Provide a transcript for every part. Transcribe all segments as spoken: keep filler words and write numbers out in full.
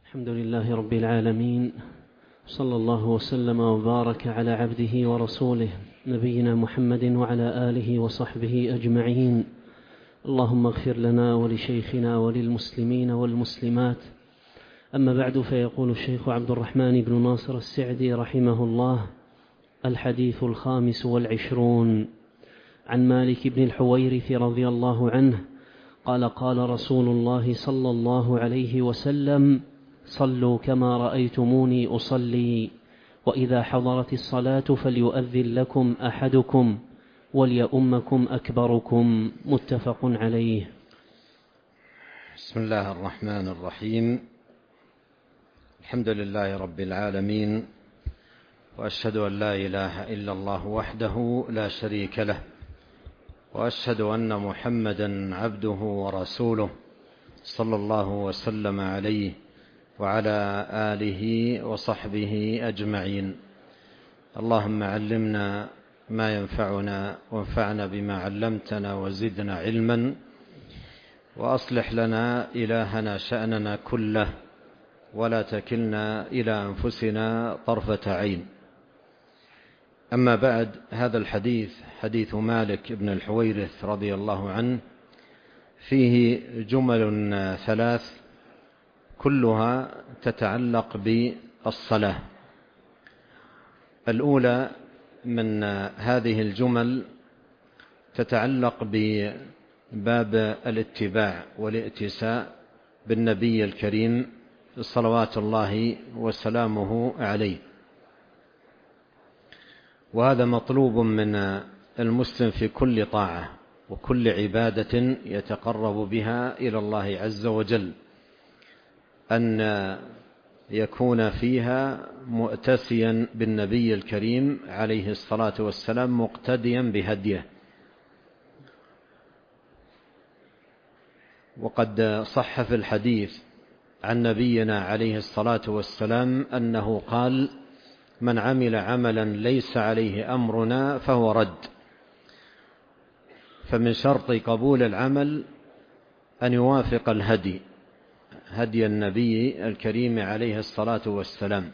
الحمد لله رب العالمين، صلى الله وسلم وبارك على عبده ورسوله نبينا محمد وعلى آله وصحبه أجمعين. اللهم اغفر لنا ولشيخنا وللمسلمين والمسلمات. أما بعد، فيقول الشيخ عبد الرحمن بن ناصر السعدي رحمه الله: الحديث الخامس والعشرون، عن مالك بن الحويرث رضي الله عنه قال: قال رسول الله صلى الله عليه وسلم: صلوا كما رأيتموني أصلي، وإذا حضرت الصلاة فليؤذن لكم أحدكم وليؤمكم أكبركم. متفق عليه. بسم الله الرحمن الرحيم. الحمد لله رب العالمين، وأشهد أن لا إله إلا الله وحده لا شريك له، وأشهد أن محمدا عبده ورسوله صلى الله وسلم عليه وعلى آله وصحبه أجمعين. اللهم علمنا ما ينفعنا وانفعنا بما علمتنا وزدنا علما، وأصلح لنا إلهنا شأننا كله، ولا تكلنا إلى أنفسنا طرفة عين. أما بعد، هذا الحديث حديث مالك بن الحويرث رضي الله عنه فيه جمل ثلاث كلها تتعلق بالصلاة. الأولى من هذه الجمل تتعلق بباب الاتباع والائتساء بالنبي الكريم صلوات الله وسلامه عليه، وهذا مطلوب من المسلم في كل طاعة وكل عبادة يتقرب بها إلى الله عز وجل، أن يكون فيها مؤتسيا بالنبي الكريم عليه الصلاة والسلام، مقتديا بهديه. وقد صح في الحديث عن نبينا عليه الصلاة والسلام أنه قال: من عمل عملا ليس عليه أمرنا فهو رد. فمن شرط قبول العمل أن يوافق الهدي هدي النبي الكريم عليه الصلاة والسلام.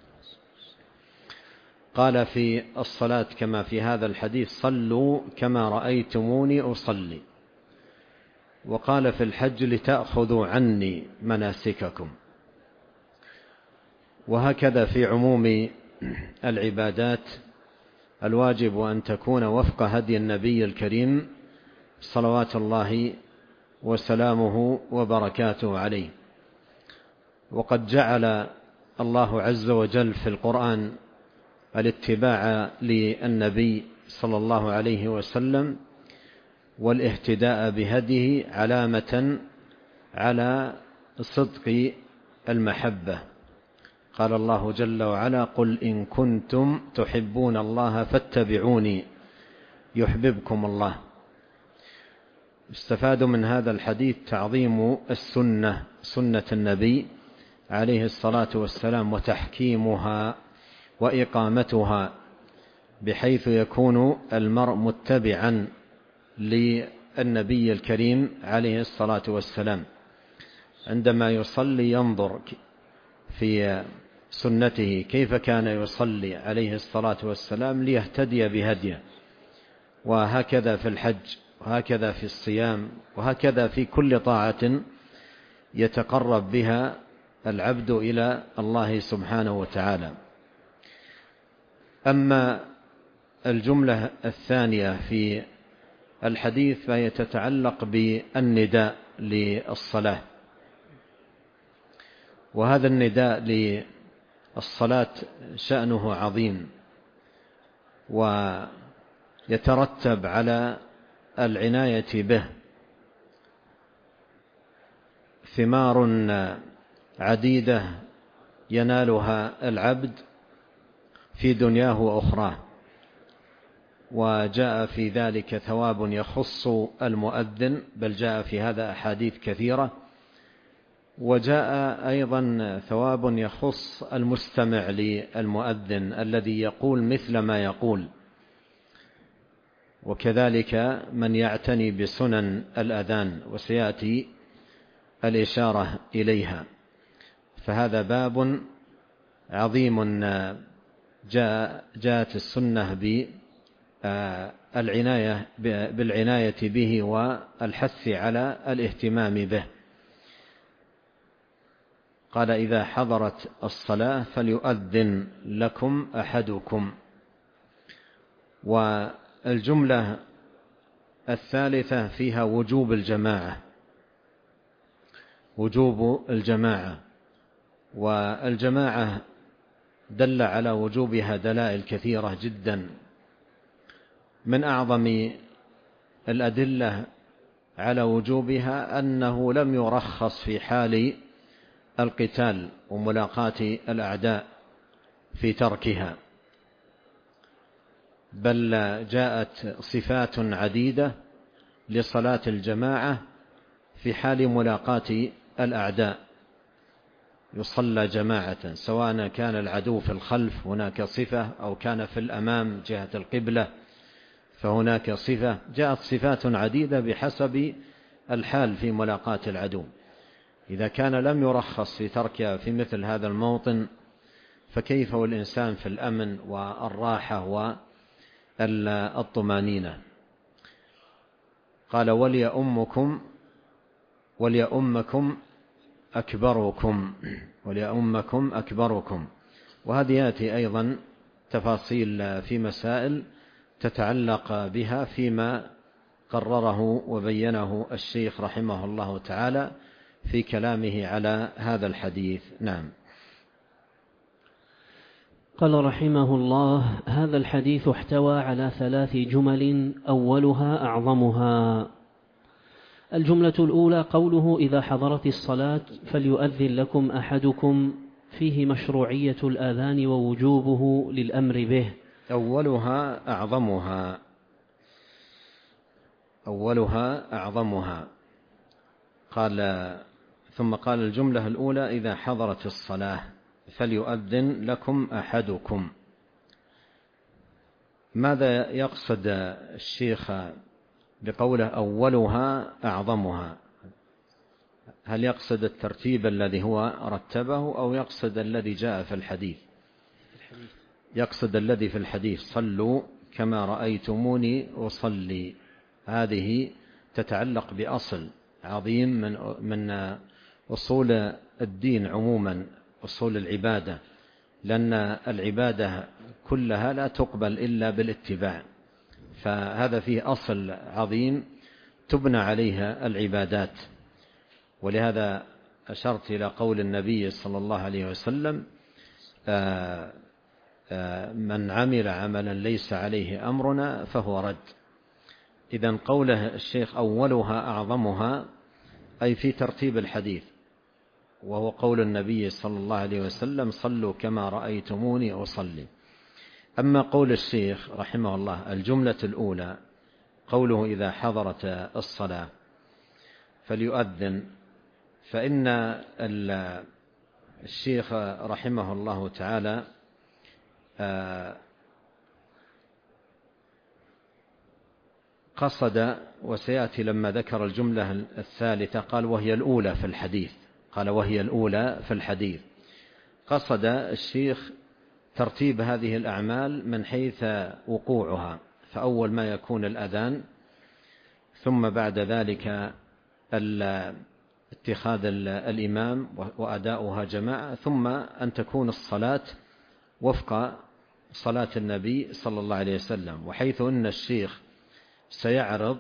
قال في الصلاة كما في هذا الحديث: صلوا كما رأيتموني أصلي. وقال في الحج: لتأخذوا عني مناسككم. وهكذا في عموم العبادات الواجب أن تكون وفق هدي النبي الكريم صلوات الله وسلامه وبركاته عليه. وقد جعل الله عز وجل في القرآن الاتباع للنبي صلى الله عليه وسلم والاهتداء بهديه علامة على صدق المحبة. قال الله جل وعلا: قل إن كنتم تحبون الله فاتبعوني يحببكم الله. استفاد من هذا الحديث تعظيم السنة، سنة النبي عليه الصلاة والسلام، وتحكيمها وإقامتها، بحيث يكون المرء متبعا للنبي الكريم عليه الصلاة والسلام. عندما يصلي ينظر في سنته كيف كان يصلي عليه الصلاة والسلام ليهتدي بهديه. وهكذا في الحج، وهكذا في الصيام، وهكذا في كل طاعة يتقرب بها العبد إلى الله سبحانه وتعالى. أما الجملة الثانية في الحديث فهي تتعلق بالنداء للصلاة. وهذا النداء للصلاة شأنه عظيم، ويترتب على العناية به ثمار عديدة ينالها العبد في دنياه وأخراه. وجاء في ذلك ثواب يخص المؤذن، بل جاء في هذا أحاديث كثيرة. وجاء أيضا ثواب يخص المستمع للمؤذن الذي يقول مثل ما يقول، وكذلك من يعتني بسنن الأذان، وسيأتي الإشارة إليها. فهذا باب عظيم جاء جاءت السنة بالعناية بالعناية به والحث على الاهتمام به. قال: إذا حضرت الصلاة فليؤذن لكم أحدكم. والجملة الثالثة فيها وجوب الجماعة وجوب الجماعة والجماعة دل على وجوبها دلائل كثيرة جدا. من أعظم الأدلة على وجوبها أنه لم يرخص في حال القتال وملاقاة الأعداء في تركها، بل جاءت صفات عديدة لصلاة الجماعة في حال ملاقاة الأعداء، يصلى جماعة، سواء كان العدو في الخلف هناك صفة، أو كان في الأمام جهة القبلة فهناك صفة. جاءت صفات عديدة بحسب الحال في ملاقاة العدو. إذا كان لم يرخص في تركها في مثل هذا الموطن، فكيف والإنسان في الأمن والراحة والطمانينة؟ قال: وليؤمكم وليؤمكم أكبركم وليؤمكم أكبركم. وهذه يأتي أيضا تفاصيل في مسائل تتعلق بها فيما قرره وبينه الشيخ رحمه الله تعالى في كلامه على هذا الحديث. نعم. قال رحمه الله: هذا الحديث احتوى على ثلاث جمل، أولها أعظمها. الجملة الأولى قوله: إذا حضرت الصلاة فليؤذن لكم أحدكم، فيه مشروعية الآذان ووجوبه للأمر به. أولها أعظمها أولها أعظمها قال ثم قال: الجملة الأولى إذا حضرت الصلاة فليؤذن لكم أحدكم. ماذا يقصد الشيخ بقوله أولها أعظمها؟ هل يقصد الترتيب الذي هو رتبه، أو يقصد الذي جاء في الحديث؟ يقصد الذي في الحديث: صلوا كما رأيتموني أصلي. هذه تتعلق بأصل عظيم من من أصول الدين عموما، أصول العبادة، لأن العبادة كلها لا تقبل إلا بالاتباع، فهذا فيه أصل عظيم تبنى عليها العبادات. ولهذا أشرت إلى قول النبي صلى الله عليه وسلم: آآ آآ من عمل عملا ليس عليه أمرنا فهو رد. إذن قوله الشيخ أولها أعظمها أي في ترتيب الحديث، وهو قول النبي صلى الله عليه وسلم: صلوا كما رأيتموني أصلي. أما قول الشيخ رحمه الله الجملة الأولى قوله: إذا حضرت الصلاة فليؤذن، فإن الشيخ رحمه الله تعالى قصد، وسيأتي لما ذكر الجملة الثالثة قال: وهي الأولى في الحديث قال وهي الأولى في الحديث قصد الشيخ ترتيب هذه الأعمال من حيث وقوعها، فأول ما يكون الأذان، ثم بعد ذلك اتخاذ الإمام وأداؤها جماعة، ثم أن تكون الصلاة وفق صلاة النبي صلى الله عليه وسلم. وحيث أن الشيخ سيعرض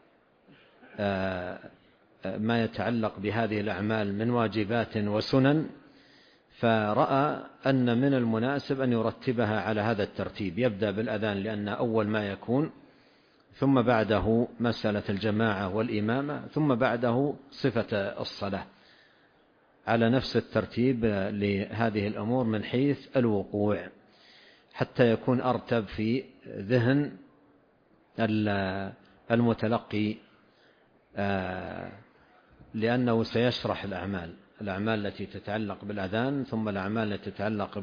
ما يتعلق بهذه الأعمال من واجبات وسنن، فرأى أن من المناسب أن يرتبها على هذا الترتيب، يبدأ بالأذان لأن أول ما يكون، ثم بعده مسألة الجماعة والإمامة، ثم بعده صفة الصلاة، على نفس الترتيب لهذه الأمور من حيث الوقوع، حتى يكون أرتب في ذهن المتلقي، لأنه سيشرح الأعمال الأعمال التي تتعلق بالأذان، ثم الأعمال التي تتعلق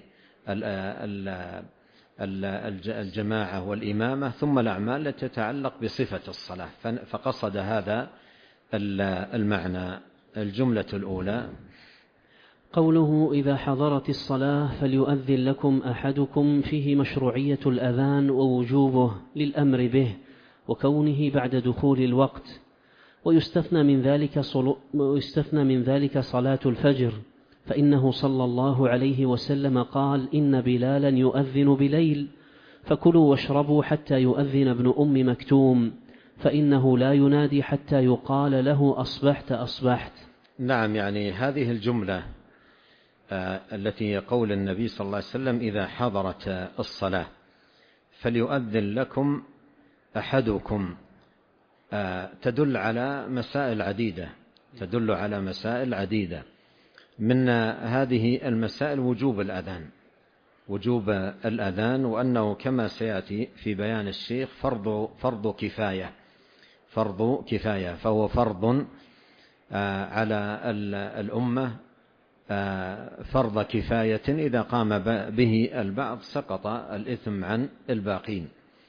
بالجماعة والإمامة، ثم الأعمال التي تتعلق بصفة الصلاة. فقصد هذا المعنى. الجملة الأولى قوله إذا حضرت الصلاة فليؤذن لكم أحدكم فيه مشروعية الأذان ووجوبه للأمر به وكونه بعد دخول الوقت، ويستثنى من ذلك صلو ويستثنى من ذلك صلاة الفجر، فإنه صلى الله عليه وسلم قال إن بلالا يؤذن بليل فكلوا واشربوا حتى يؤذن ابن أم مكتوم فإنه لا ينادي حتى يقال له أصبحت أصبحت. نعم، يعني هذه الجملة آه التي قول النبي صلى الله عليه وسلم إذا حضرت الصلاة فليؤذن لكم أحدكم آه تدل على مسائل عديدة تدل على مسائل عديدة من هذه المسائل وجوب الأذان وجوب الأذان وأنه كما سيأتي في بيان الشيخ فرض فرض كفاية فرض كفاية فهو فرض آه على الأمة فرض كفاية إذا قام به البعض سقط الإثم عن الباقين.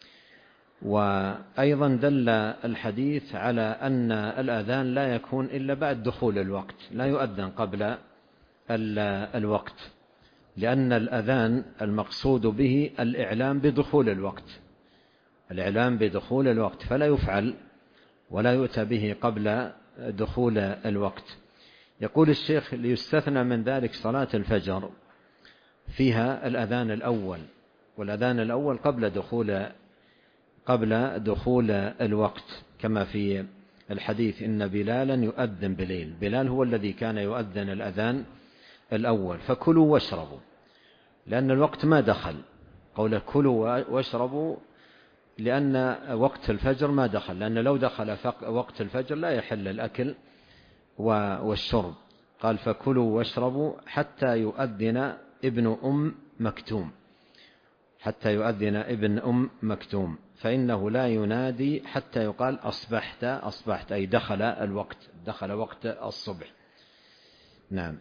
وأيضا دل الحديث على أن الأذان لا يكون إلا بعد دخول الوقت، لا يؤذن قبل الوقت، لأن الأذان المقصود به الإعلام بدخول الوقت الإعلام بدخول الوقت فلا يفعل ولا يؤتى به قبل دخول الوقت. يقول الشيخ ليستثنى من ذلك صلاة الفجر فيها الأذان الأول، والأذان الأول قبل دخول قبل دخول الوقت كما في الحديث إن بلالا يؤذن بليل. بلال هو الذي كان يؤذن الأذان الأول. فكلوا واشربوا لأن الوقت ما دخل، قوله كلوا واشربوا لأن وقت الفجر ما دخل، لأن لو دخل وقت الفجر لا يحل الأكل والشرب. قال فكلوا واشربوا حتى يؤذن ابن أم مكتوم حتى يؤذن ابن أم مكتوم فإنه لا ينادي حتى يقال أصبحت أصبحت أي دخل الوقت دخل وقت الصبح. نعم.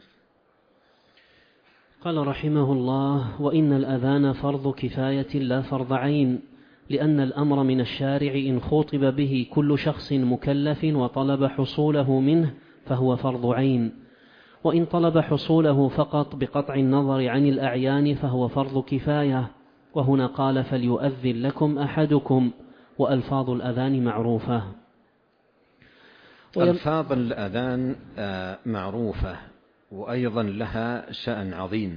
قال رحمه الله وإن الأذان فرض كفاية لا فرض عين، لأن الأمر من الشارع إن خاطب به كل شخص مكلف وطلب حصوله منه فهو فرض عين، وإن طلب حصوله فقط بقطع النظر عن الأعيان فهو فرض كفاية. وهنا قال فليؤذن لكم أحدكم، وألفاظ الأذان معروفة. ألفاظ الأذان معروفة وأيضا لها شأن عظيم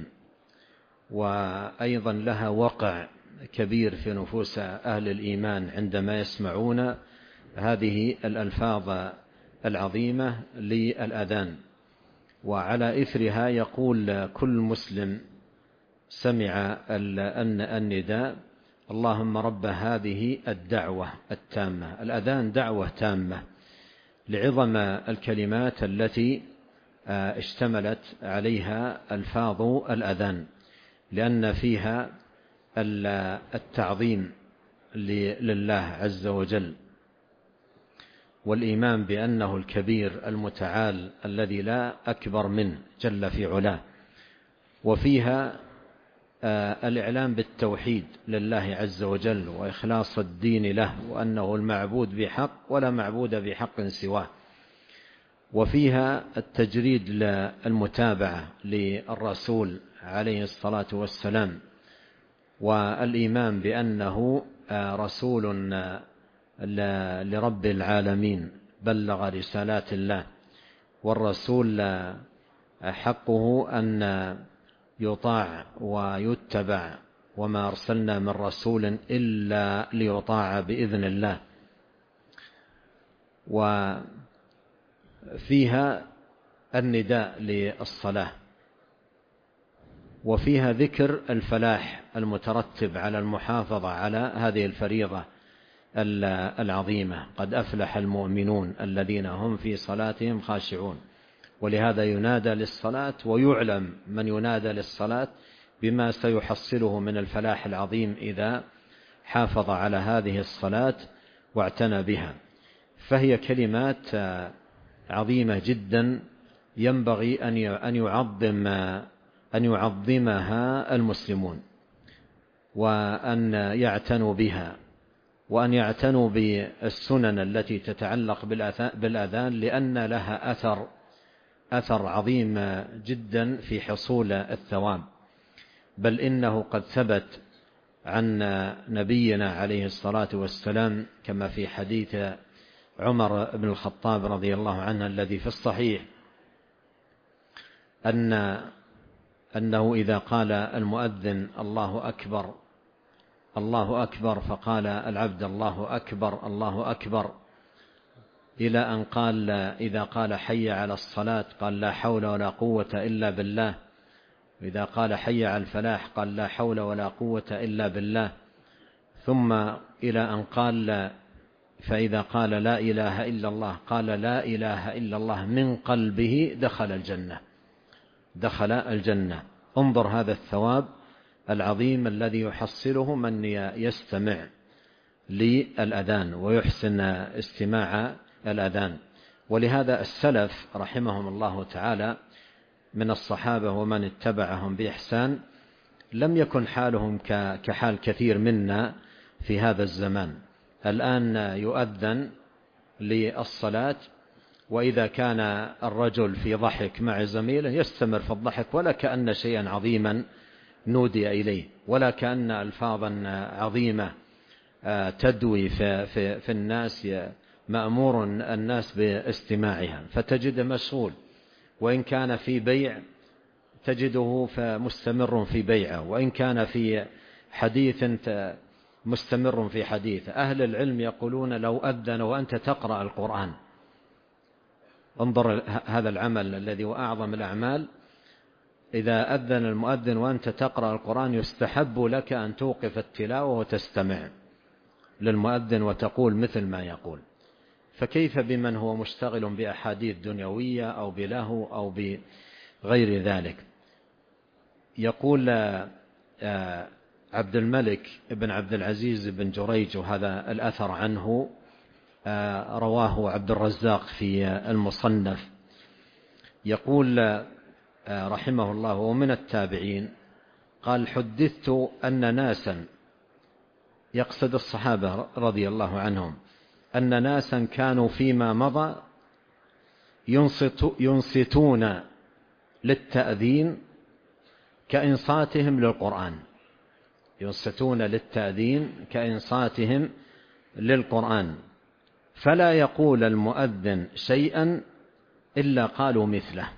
وأيضا لها وقع كبير في نفوس أهل الإيمان عندما يسمعون هذه الألفاظ العظيمة للأذان. وعلى إثرها يقول كل مسلم سمع النداء اللهم رب هذه الدعوة التامة. الأذان دعوة تامة لعظم الكلمات التي اشتملت عليها ألفاظ الأذان، لأن فيها التعظيم لله عز وجل والإيمان بأنه الكبير المتعال الذي لا أكبر منه جل في علاه، وفيها الإعلام بالتوحيد لله عز وجل وإخلاص الدين له وأنه المعبود بحق ولا معبود بحق سواه، وفيها التجريد للمتابعة للرسول عليه الصلاة والسلام والإيمان بأنه رسول لرب العالمين بلغ رسالات الله، والرسول حقه أن يطاع ويتبع وما أرسلنا من رسول إلا ليطاع بإذن الله. وفيها النداء للصلاة، وفيها ذكر الفلاح المترتب على المحافظة على هذه الفريضة العظيمة قد أفلح المؤمنون الذين هم في صلاتهم خاشعون. ولهذا ينادى للصلاة ويعلم من ينادى للصلاة بما سيحصله من الفلاح العظيم إذا حافظ على هذه الصلاة واعتنى بها. فهي كلمات عظيمة جدا ينبغي أن يعظم أن يعظمها المسلمون وأن يعتنوا بها وأن يعتنوا بالسنن التي تتعلق بالأذان، لأن لها أثر أثر عظيم جدا في حصول الثواب، بل إنه قد ثبت عن نبينا عليه الصلاة والسلام كما في حديث عمر بن الخطاب رضي الله عنه الذي في الصحيح أن أنه إذا قال المؤذن الله أكبر الله أكبر فقال العبد الله أكبر الله أكبر، إلى أن قال إذا قال حي على الصلاة قال لا حول ولا قوة إلا بالله، وإذا قال حي على الفلاح قال لا حول ولا قوة إلا بالله، ثم إلى أن قال فإذا قال لا إله إلا الله قال لا إله إلا الله من قلبه دخل الجنة دخل الجنة. انظر هذا الثواب العظيم الذي يحصله من يستمع للأذان ويحسن استماع الأذان. ولهذا السلف رحمهم الله تعالى من الصحابة ومن اتبعهم بإحسان لم يكن حالهم كحال كثير منا في هذا الزمان. الآن يؤذن للصلاة، وإذا كان الرجل في ضحك مع زميله يستمر في الضحك ولا كأن شيئا عظيما نودي إليه، ولا كأن ألفاظا عظيمة تدوي في, في, في الناس مأمور الناس باستماعها، فتجد مشغول، وإن كان في بيع تجده مستمر في بيعه، وإن كان في حديث مستمر في حديث. أهل العلم يقولون لو أذن وأنت تقرأ القرآن، انظر هذا العمل الذي هو أعظم الأعمال، إذا أذن المؤذن وأنت تقرأ القرآن يستحب لك أن توقف التلاوة وتستمع للمؤذن وتقول مثل ما يقول. فكيف بمن هو مشتغل بأحاديث دنيوية أو بلهو أو بغير ذلك؟ يقول عبد الملك بن عبد العزيز بن جريج، وهذا الأثر عنه رواه عبد الرزاق في المصنف، يقول رحمه الله ومن التابعين قال حدثت أن ناسا، يقصد الصحابة رضي الله عنهم، أن ناسا كانوا فيما مضى ينصتون للتأذين كإنصاتهم للقرآن، ينصتون للتأذين كإنصاتهم للقرآن، فلا يقول المؤذن شيئا إلا قالوا مثله،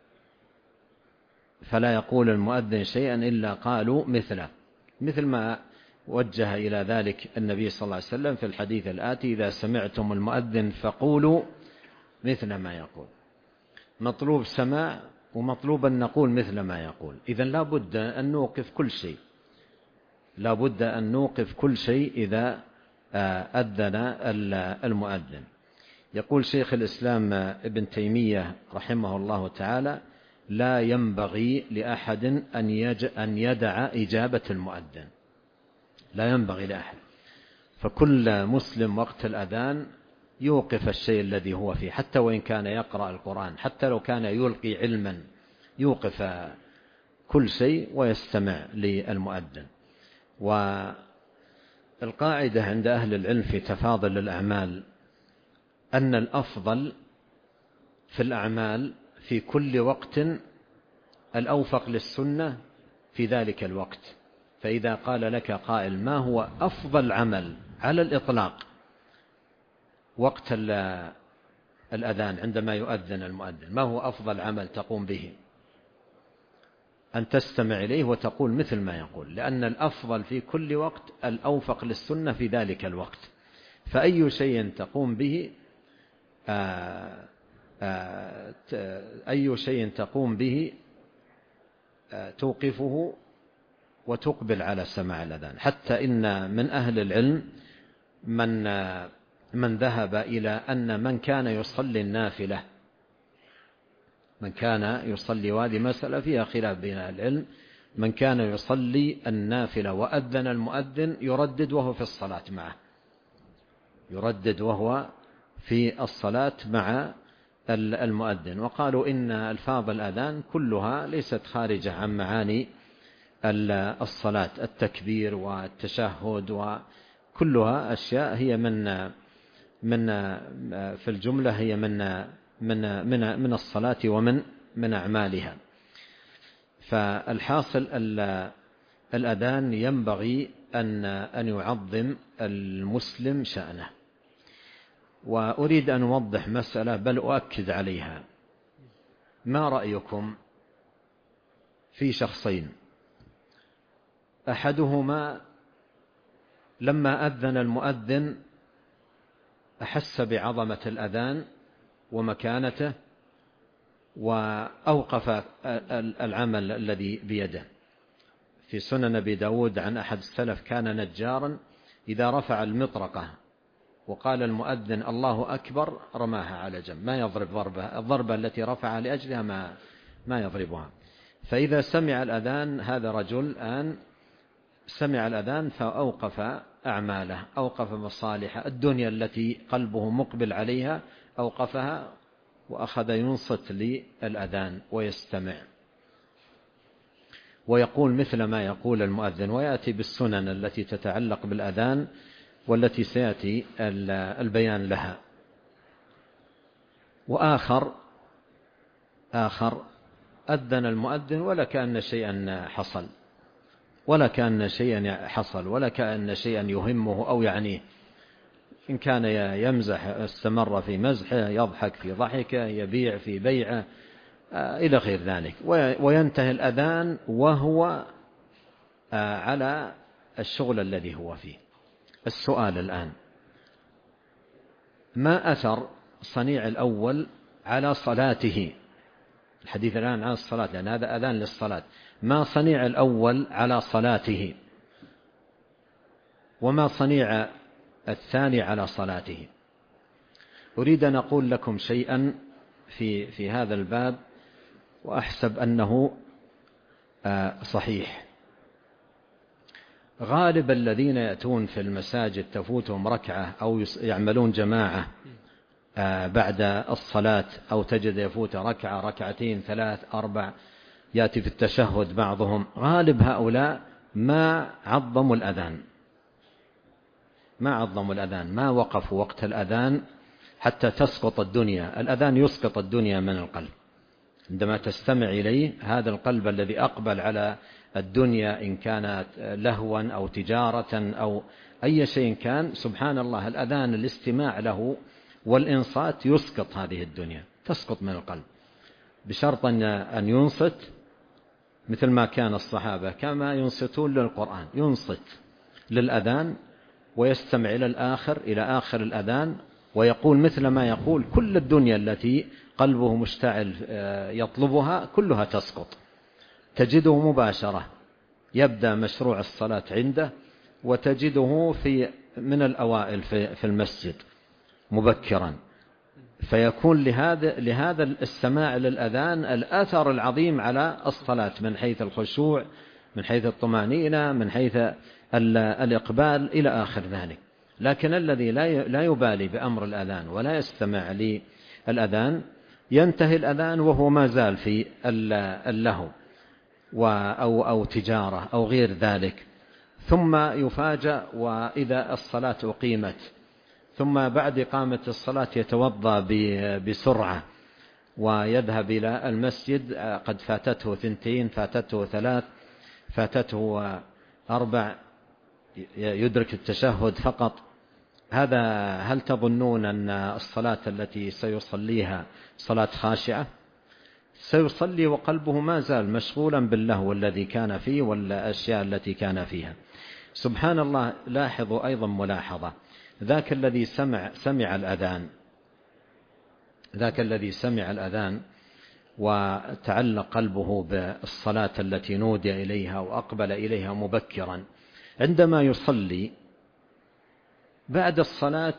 فلا يقول المؤذن شيئا إلا قالوا مثله، مثل ما وجه إلى ذلك النبي صلى الله عليه وسلم في الحديث الآتي: إذا سمعتم المؤذن فقولوا مثل ما يقول. مطلوب سماع ومطلوب أن نقول مثل ما يقول. إذن لا بد أن نوقف كل شيء، لا بد أن نوقف كل شيء إذا أذن المؤذن. يقول شيخ الإسلام ابن تيمية رحمه الله تعالى: لا ينبغي لأحد أن يدع إجابة المؤذن، لا ينبغي لأحد. فكل مسلم وقت الأذان يوقف الشيء الذي هو فيه، حتى وإن كان يقرأ القرآن، حتى لو كان يلقي علما، يوقف كل شيء ويستمع للمؤذن. والقاعدة عند أهل العلم في تفاضل الأعمال أن الأفضل في الأعمال في كل وقت الأوفق للسنة في ذلك الوقت. فإذا قال لك قائل: ما هو أفضل عمل على الإطلاق وقت الأذان عندما يؤذن المؤذن، ما هو أفضل عمل تقوم به؟ أن تستمع إليه وتقول مثل ما يقول، لأن الأفضل في كل وقت الأوفق للسنة في ذلك الوقت. فأي شيء تقوم به آآ آآ أي شيء تقوم به توقفه وتقبل على سماع الأذان. حتى إن من أهل العلم من من ذهب إلى أن من كان يصلي النافلة، من كان يصلي، وهذه مسألة فيها خلاف بين أهل العلم، من كان يصلي النافلة وأذن المؤذن يردد وهو في الصلاة معه، يردد وهو في الصلاة مع المؤذن. وقالوا إن ألفاظ الأذان كلها ليست خارجة عن معاني الصلاة، التكبير والتشهد وكلها أشياء هي من من في الجملة هي من من من من الصلاة ومن من أعمالها. فالحاصل الأذان ينبغي أن أن يعظم المسلم شأنه. وأريد أن أوضح مسألة بل أؤكد عليها. ما رأيكم في شخصين، أحدهما لما أذن المؤذن أحس بعظمة الأذان ومكانته وأوقف العمل الذي بيده. في سنن أبي داود عن أحد السلف كان نجارا إذا رفع المطرقة وقال المؤذن الله أكبر رماها على جنب، ما يضرب ضربة الضربة التي رفعها لأجلها ما ما يضربها. فإذا سمع الأذان، هذا رجل الآن سمع الأذان فأوقف أعماله، أوقف مصالح الدنيا التي قلبه مقبل عليها، أوقفها وأخذ ينصت للأذان ويستمع ويقول مثل ما يقول المؤذن، ويأتي بالسنن التي تتعلق بالأذان والتي سيأتي البيان لها. وآخر آخر أذن المؤذن ولا كأن شيئا حصل، ولا كأن شيئا حصل ولا كأن شيئا يهمه أو يعنيه. إن كان يمزح استمر في مزحه، يضحك في ضحكه، يبيع في بيعه إلى غير ذلك، وينتهي الأذان وهو على الشغل الذي هو فيه. السؤال الآن: ما أثر صنيع الأول على صلاته؟ الحديث الآن عن الصلاة لأن هذا أذان للصلاة. ما صنيع الأول على صلاته؟ وما صنيع الثاني على صلاته؟ أريد أن أقول لكم شيئا في في هذا الباب وأحسب أنه صحيح. غالب الذين يأتون في المساجد تفوتهم ركعة أو يعملون جماعة بعد الصلاة، أو تجد يفوت ركعة ركعتين ثلاث أربع، يأتي في التشهد بعضهم، غالب هؤلاء ما عظموا الأذان، ما عظموا الأذان، ما وقفوا وقت الأذان حتى تسقط الدنيا. الأذان يسقط الدنيا من القلب عندما تستمع إليه. هذا القلب الذي أقبل على الدنيا إن كانت لهوا أو تجارة أو أي شيء كان، سبحان الله، الأذان الاستماع له والإنصات يسقط هذه الدنيا، تسقط من القلب، بشرط أن ينصت مثل ما كان الصحابة كما ينصتون للقرآن، ينصت للأذان ويستمع إلى الآخر إلى آخر الأذان ويقول مثل ما يقول. كل الدنيا التي قلبه مشتعل يطلبها كلها تسقط. تجده مباشرة يبدأ مشروع الصلاة عنده، وتجده في من الأوائل في المسجد مبكرا، فيكون لهذا لهذا السماع للأذان الأثر العظيم على الصلاة من حيث الخشوع، من حيث الطمأنينة، من حيث الإقبال إلى آخر ذلك. لكن الذي لا يبالي بأمر الأذان ولا يستمع للأذان، ينتهي الأذان وهو ما زال في اللهو أو أو تجارة أو غير ذلك، ثم يفاجأ وإذا الصلاة أقيمت، ثم بعد إقامة الصلاة يتوضأ بسرعة ويذهب إلى المسجد، قد فاتته ثنتين، فاتته ثلاث، فاتته أربع، يدرك التشهد فقط. هذا هل تظنون أن الصلاة التي سيصليها صلاة خاشعة؟ سيصلي وقلبه ما زال مشغولا باللهو الذي كان فيه والأشياء التي كان فيها. سبحان الله. لاحظوا أيضا ملاحظة: ذاك الذي سمع سمع الأذان ذاك الذي سمع الأذان وتعلق قلبه بالصلاة التي نودي إليها وأقبل إليها مبكرا، عندما يصلي بعد الصلاة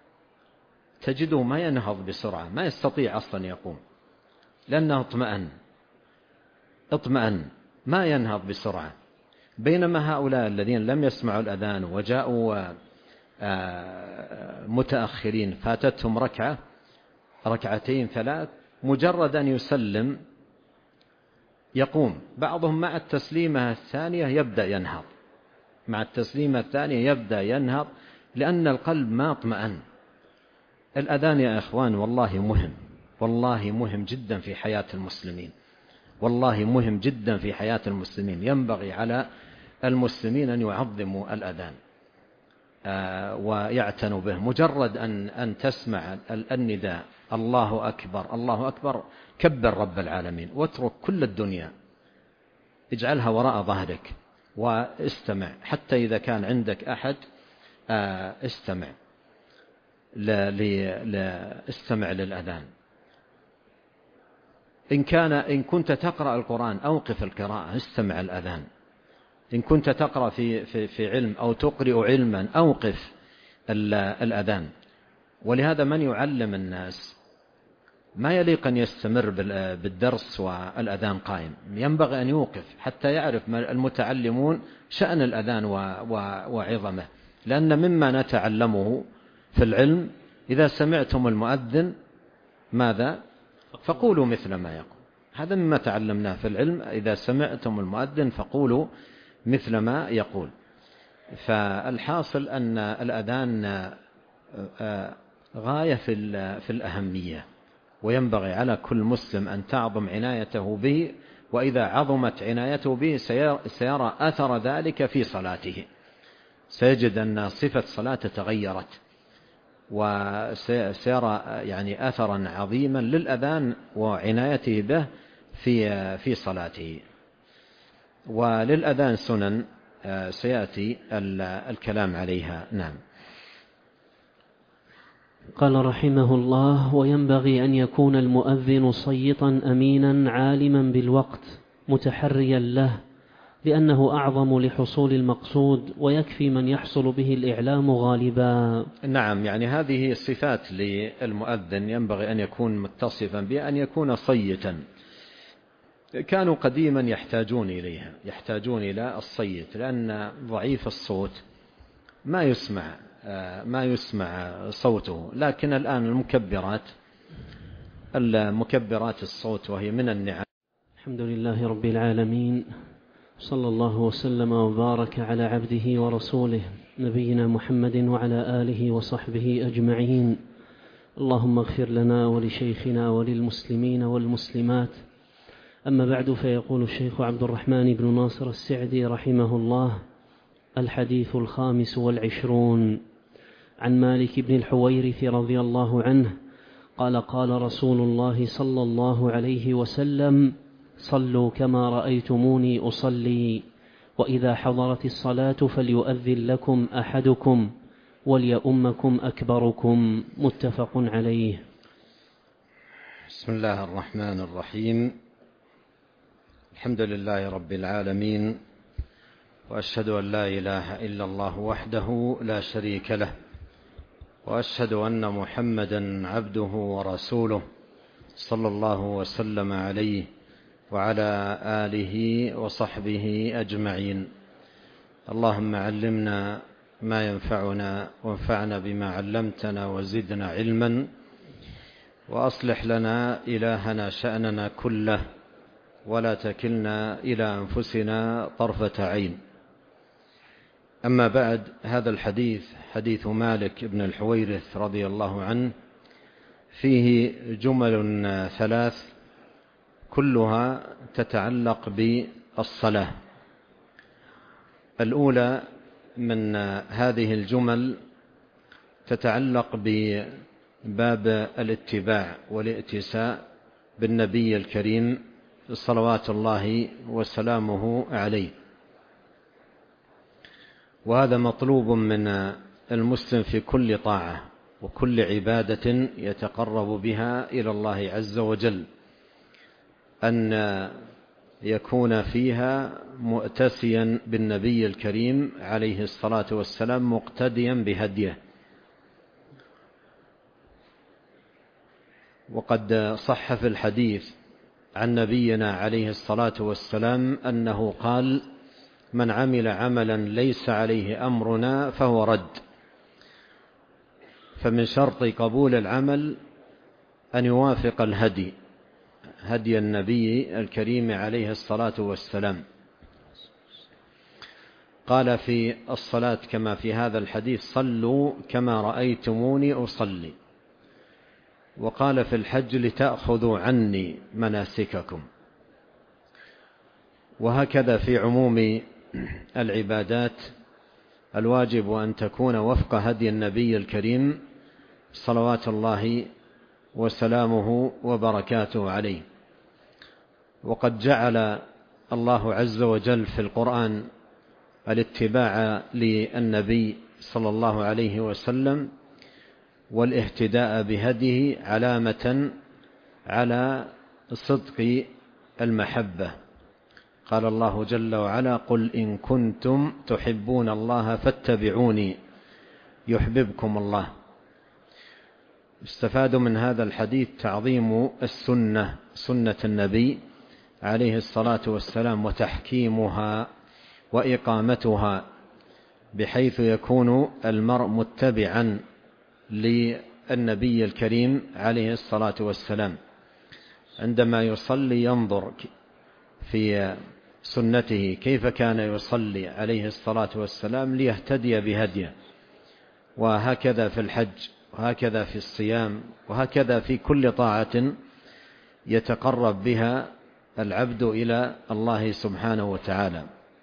تجده ما ينهض بسرعة، ما يستطيع أصلا يقوم، لأنه اطمأن اطمأن ما ينهض بسرعة. بينما هؤلاء الذين لم يسمعوا الأذان وجاءوا متأخرين فاتتهم ركعة ركعتين ثلاث، مجرد أن يسلم يقوم. بعضهم مع التسليمة الثانية يبدأ ينهض، مع التسليمة الثانية يبدأ ينهض، لأن القلب ما اطمأن. الأذان يا إخوان والله مهم، والله مهم جدا في حياة المسلمين، والله مهم جدا في حياة المسلمين. ينبغي على المسلمين أن يعظموا الأذان ويعتنوا به. مجرد أن أن تسمع النداء الله أكبر الله أكبر، كبر رب العالمين واترك كل الدنيا، اجعلها وراء ظهرك واستمع. حتى إذا كان عندك أحد استمع استمع للأذان. إن كان إن كنت تقرأ القرآن أوقف القراءة، استمع الأذان. إن كنت تقرأ في في في علم أو تقرأ علما أوقف الأذان. ولهذا من يعلم الناس ما يليق أن يستمر بالدرس والأذان قائم، ينبغي أن يوقف حتى يعرف المتعلمون شأن الأذان وعظمه. لأن مما نتعلمه في العلم إذا سمعتم المؤذن ماذا؟ فقولوا مثل ما يقول. هذا مما تعلمناه في العلم، إذا سمعتم المؤذن فقولوا مثل ما يقول. فالحاصل أن الأذان غاية في الأهمية، وينبغي على كل مسلم أن تعظم عنايته به، وإذا عظمت عنايته به سيرى أثر ذلك في صلاته، سيجد أن صفة صلاته تغيرت، وسيرى يعني أثرا عظيما للأذان وعنايته به في في صلاته. وللأذان سنن سيأتي الكلام عليها. نعم. قال رحمه الله: وينبغي أن يكون المؤذن صيتا أمينا عالما بالوقت متحريا له، لأنه أعظم لحصول المقصود، ويكفي من يحصل به الإعلام غالبا. نعم، يعني هذه الصفات للمؤذن ينبغي أن يكون متصفا بأن يكون صيتا. كانوا قديما يحتاجون إليها، يحتاجون إلى الصيت، لأن ضعيف الصوت ما يسمع ما يسمع صوته. لكن الآن المكبرات المكبرات الصوت وهي من النعم. الحمد لله رب العالمين، صلى الله وسلم وبارك على عبده ورسوله نبينا محمد وعلى آله وصحبه أجمعين. اللهم اغفر لنا ولشيخنا وللمسلمين والمسلمات. أما بعد، فيقول الشيخ عبد الرحمن بن ناصر السعدي رحمه الله: الحديث الخامس والعشرون، عن مالك بن الحويرث رضي الله عنه قال: قال رسول الله صلى الله عليه وسلم: صلوا كما رأيتموني أصلي، وإذا حضرت الصلاة فليؤذن لكم أحدكم وليؤمكم أكبركم. متفق عليه. بسم الله الرحمن الرحيم. الحمد لله رب العالمين، وأشهد أن لا إله إلا الله وحده لا شريك له، وأشهد أن محمدا عبده ورسوله صلى الله وسلم عليه وعلى آله وصحبه أجمعين. اللهم علمنا ما ينفعنا، وانفعنا بما علمتنا، وزدنا علما، وأصلح لنا إلهنا شأننا كله، ولا تكلنا إلى أنفسنا طرفة عين. أما بعد، هذا الحديث حديث مالك بن الحويرث رضي الله عنه فيه جمل ثلاث كلها تتعلق بالصلاة. الأولى من هذه الجمل تتعلق بباب الاتباع والائتساء بالنبي الكريم صلوات الله وسلامه عليه، وهذا مطلوب من المسلم في كل طاعة وكل عبادة يتقرب بها إلى الله عز وجل، أن يكون فيها مؤتسيا بالنبي الكريم عليه الصلاة والسلام، مقتديا بهديه. وقد صح في الحديث عن نبينا عليه الصلاة والسلام أنه قال: من عمل عملا ليس عليه أمرنا فهو رد. فمن شرط قبول العمل أن يوافق الهدي هدي النبي الكريم عليه الصلاة والسلام. قال في الصلاة كما في هذا الحديث: صلوا كما رأيتموني أصلي. وقال في الحج لتأخذوا عني مناسككم. وهكذا في عموم العبادات الواجب أن تكون وفق هدي النبي الكريم صلوات الله وسلامه وبركاته عليه. وقد جعل الله عز وجل في القرآن الاتباع للنبي صلى الله عليه وسلم والاهتداء بهديه علامة على صدق المحبة. قال الله جل وعلا: قل إن كنتم تحبون الله فاتبعوني يحببكم الله. استفاد من هذا الحديث تعظيم السنة، سنة النبي عليه الصلاة والسلام، وتحكيمها وإقامتها، بحيث يكون المرء متبعا للنبي الكريم عليه الصلاة والسلام. عندما يصلي ينظر في سنته كيف كان يصلي عليه الصلاة والسلام ليهتدي بهديه. وهكذا في الحج، وهكذا في الصيام، وهكذا في كل طاعة يتقرب بها العبد إلى الله سبحانه وتعالى.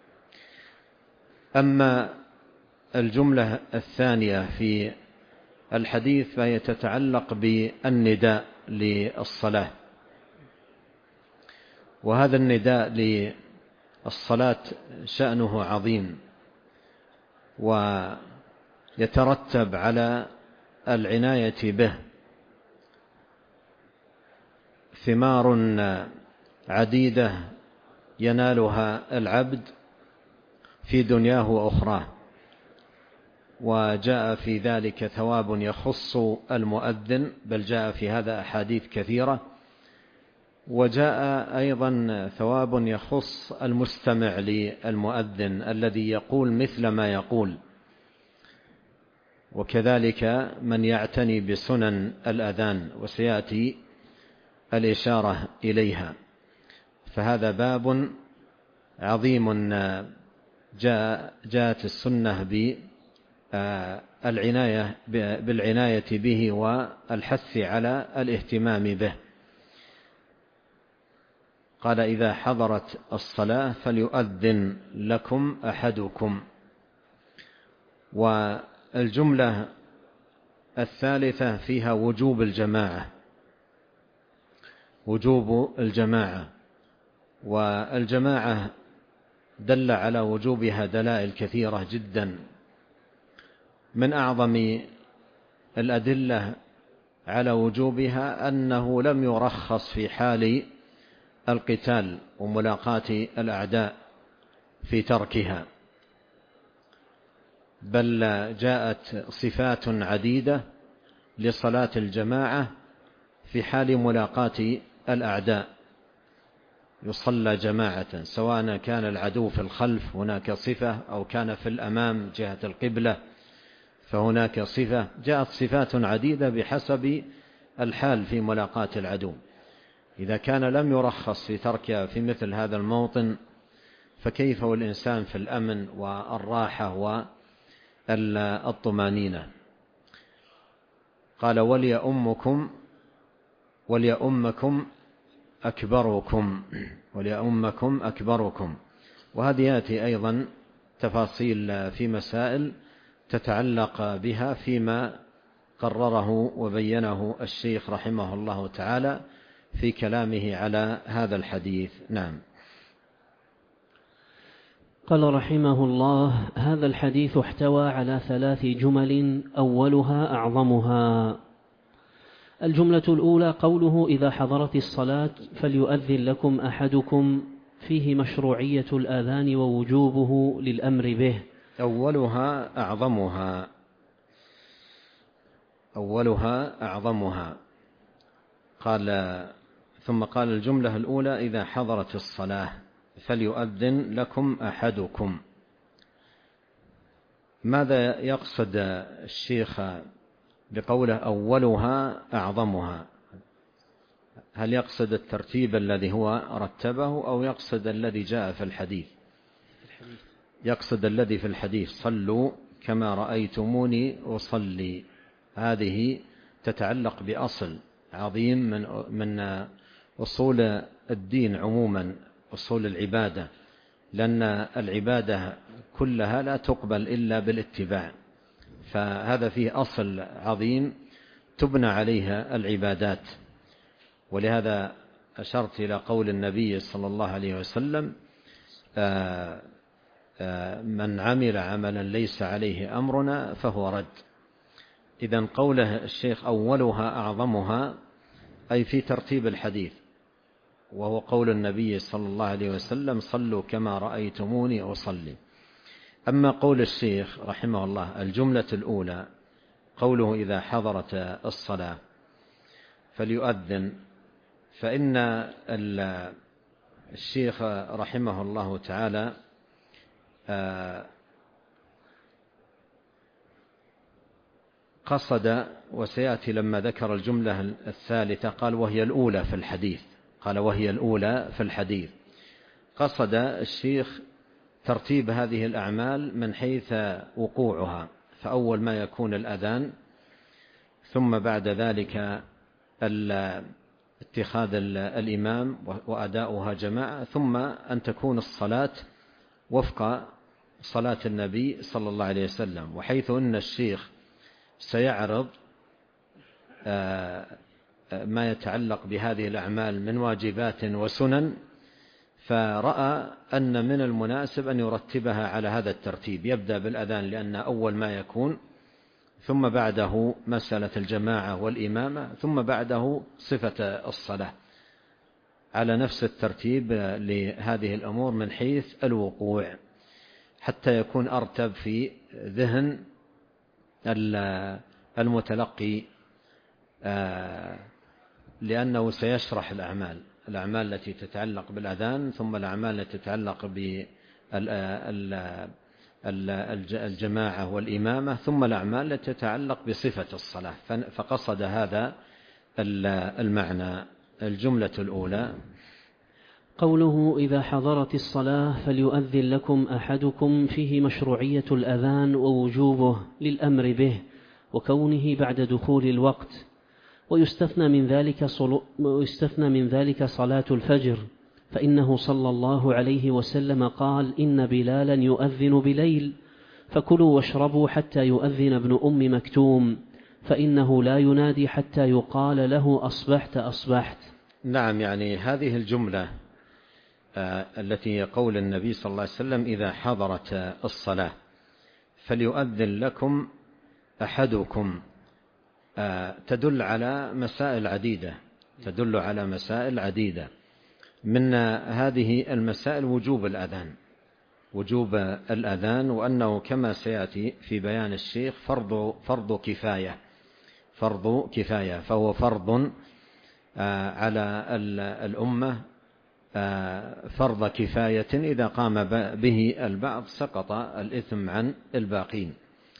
أما الجملة الثانية في الحديث فهي تتعلق بالنداء للصلاة. وهذا النداء للصلاة شأنه عظيم، ويترتب على العناية به ثمار عديدة ينالها العبد في دنياه وأخراه. وجاء في ذلك ثواب يخص المؤذن، بل جاء في هذا أحاديث كثيرة. وجاء أيضا ثواب يخص المستمع للمؤذن الذي يقول مثل ما يقول، وكذلك من يعتني بسنن الأذان، وسيأتي الإشارة إليها. فهذا باب عظيم جاء جاءت السنة بالعناية بالعناية به والحث على الاهتمام به. قال: إذا حضرت الصلاة فليؤذن لكم أحدكم. والجملة الثالثة فيها وجوب الجماعة، وجوب الجماعة. والجماعة دل على وجوبها دلائل كثيرة جدا. من أعظم الأدلة على وجوبها أنه لم يرخص في حال القتال وملاقاة الأعداء في تركها، بل جاءت صفات عديدة لصلاة الجماعة في حال ملاقاة الأعداء. يصلى جماعة، سواء كان العدو في الخلف هناك صفة، أو كان في الأمام جهة القبلة فهناك صفة. جاءت صفات عديدة بحسب الحال في ملاقاة العدو. إذا كان لم يرخص في تركها في مثل هذا الموطن، فكيف والإنسان في الأمن والراحة والطمانينة؟ قال: وليؤمكم وليؤمكم أكبركم وليؤمكم أكبركم. وهذه يأتي أيضا تفاصيل في مسائل تتعلق بها فيما قرره وبينه الشيخ رحمه الله تعالى في كلامه على هذا الحديث. نعم. قال رحمه الله: هذا الحديث احتوى على ثلاث جمل، أولها أعظمها. الجملة الأولى قوله: إذا حضرت الصلاة فليؤذن لكم أحدكم، فيه مشروعية الآذان ووجوبه للأمر به. أولها أعظمها، أولها أعظمها. قال ثم قال الجملة الأولى: إذا حضرت الصلاة فليؤذن لكم أحدكم. ماذا يقصد الشيخ بقوله أولها أعظمها؟ هل يقصد الترتيب الذي هو رتبه، أو يقصد الذي جاء في الحديث؟ يقصد الذي في الحديث: صلوا كما رأيتموني أصلي. هذه تتعلق بأصل عظيم من من أصول الدين عموما، أصول العبادة، لأن العبادة كلها لا تقبل إلا بالاتباع، فهذا فيه أصل عظيم تبنى عليها العبادات. ولهذا أشرت إلى قول النبي صلى الله عليه وسلم: آآ آآ من عمل عملا ليس عليه أمرنا فهو رد. إذن قوله الشيخ أولها أعظمها أي في ترتيب الحديث، وهو قول النبي صلى الله عليه وسلم: صلوا كما رأيتموني أصلي. أما قول الشيخ رحمه الله الجملة الأولى قوله: إذا حضرت الصلاة فليؤذن، فإن الشيخ رحمه الله تعالى قصد، وسيأتي لما ذكر الجملة الثالثة قال: وهي الأولى في الحديث، قال وهي الأولى في الحديث. قصد الشيخ ترتيب هذه الأعمال من حيث وقوعها، فأول ما يكون الأذان، ثم بعد ذلك اتخاذ الإمام وأداؤها جماعة، ثم أن تكون الصلاة وفق صلاة النبي صلى الله عليه وسلم. وحيث أن الشيخ سيعرض ما يتعلق بهذه الأعمال من واجبات وسنن، فرأى أن من المناسب أن يرتبها على هذا الترتيب، يبدأ بالأذان لأن أول ما يكون، ثم بعده مسألة الجماعة والإمامة، ثم بعده صفة الصلاة، على نفس الترتيب لهذه الأمور من حيث الوقوع، حتى يكون أرتب في ذهن المتلقي، لأنه سيشرح الأعمال الأعمال التي تتعلق بالأذان، ثم الأعمال التي تتعلق بالجماعة والإمامة، ثم الأعمال التي تتعلق بصفة الصلاة. فقصد هذا المعنى. الجملة الأولى قوله: إذا حضرت الصلاة فليؤذن لكم أحدكم، فيه مشروعية الأذان ووجوبه للأمر به وكونه بعد دخول الوقت، ويستثنى من ذلك ويستثنى من ذلك صلاة الفجر، فإنه صلى الله عليه وسلم قال: إن بلالا يؤذن بليل فكلوا واشربوا حتى يؤذن ابن أم مكتوم، فإنه لا ينادي حتى يقال له أصبحت أصبحت. نعم، يعني هذه الجملة آه التي قول النبي صلى الله عليه وسلم: إذا حضرت الصلاة فليؤذن لكم أحدكم، آه تدل على مسائل عديدة تدل على مسائل عديدة من هذه المسائل وجوب الأذان وجوب الأذان وأنه كما سيأتي في بيان الشيخ فرض فرض كفاية فرض كفاية فهو فرض على الأمة، فرض كفاية إذا قام به البعض سقط الإثم عن الباقين.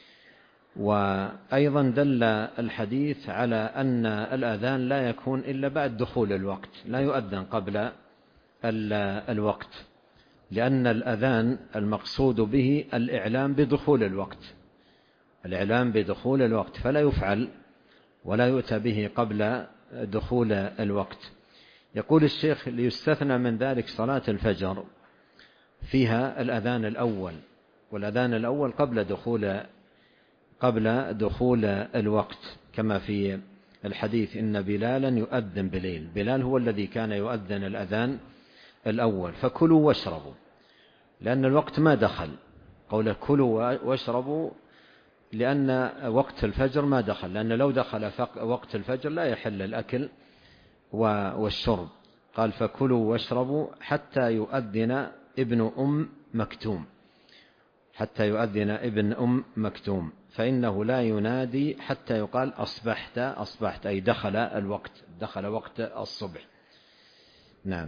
وأيضا دل الحديث على أن الأذان لا يكون إلا بعد دخول الوقت، لا يؤذن قبل الوقت، لأن الأذان المقصود به الإعلام بدخول الوقت الإعلام بدخول الوقت فلا يفعل ولا يؤتى به قبل دخول الوقت. يقول الشيخ: ليستثنى من ذلك صلاة الفجر، فيها الأذان الأول، والأذان الأول قبل دخول قبل دخول الوقت، كما في الحديث: إن بلالا يؤذن بليل. بلال هو الذي كان يؤذن الأذان الأول. فكلوا واشربوا، لأن الوقت ما دخل، قوله كلوا واشربوا لأن وقت الفجر ما دخل، لأن لو دخل وقت الفجر لا يحل الأكل والشرب. قال: فكلوا واشربوا حتى يؤذن ابن أم مكتوم حتى يؤذن ابن أم مكتوم فإنه لا ينادي حتى يقال أصبحت أصبحت، أي دخل الوقت دخل وقت الصبح. نعم.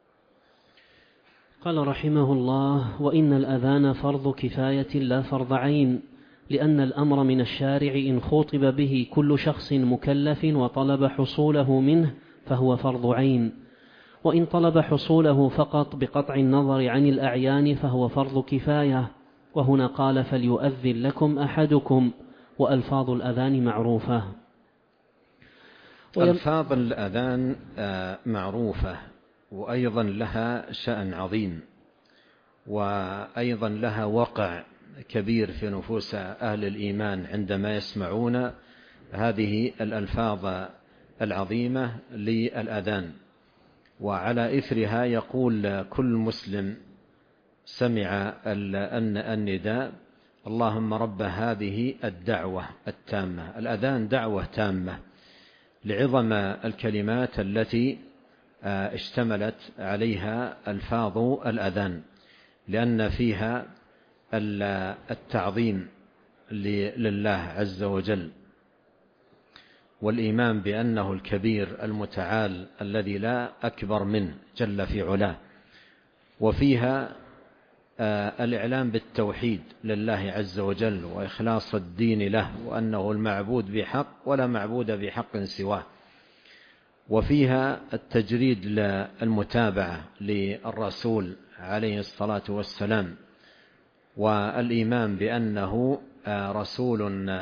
قال رحمه الله: وإن الأذان فرض كفاية لا فرض عين، لأن الأمر من الشارع إن خُطب به كل شخص مكلف وطلب حصوله منه فهو فرض عين، وإن طلب حصوله فقط بقطع النظر عن الأعيان فهو فرض كفاية. وهنا قال: فليؤذن لكم أحدكم، وألفاظ الأذان معروفة. ألفاظ الأذان معروفة، وأيضا لها شأن عظيم، وأيضا لها وقع كبير في نفوس أهل الإيمان عندما يسمعون هذه الألفاظ العظيمة للأذان. وعلى إثرها يقول كل مسلم سمع النداء: اللهم رب هذه الدعوة التامة. الأذان دعوة تامة لعظم الكلمات التي اشتملت عليها ألفاظ الأذان، لأن فيها التعظيم لله عز وجل، والإيمان بأنه الكبير المتعال الذي لا أكبر منه جل في علاه، وفيها الإعلام بالتوحيد لله عز وجل وإخلاص الدين له، وأنه المعبود بحق ولا معبود بحق سواه، وفيها التجريد للمتابعة للرسول عليه الصلاة والسلام، والإيمان بأنه رسول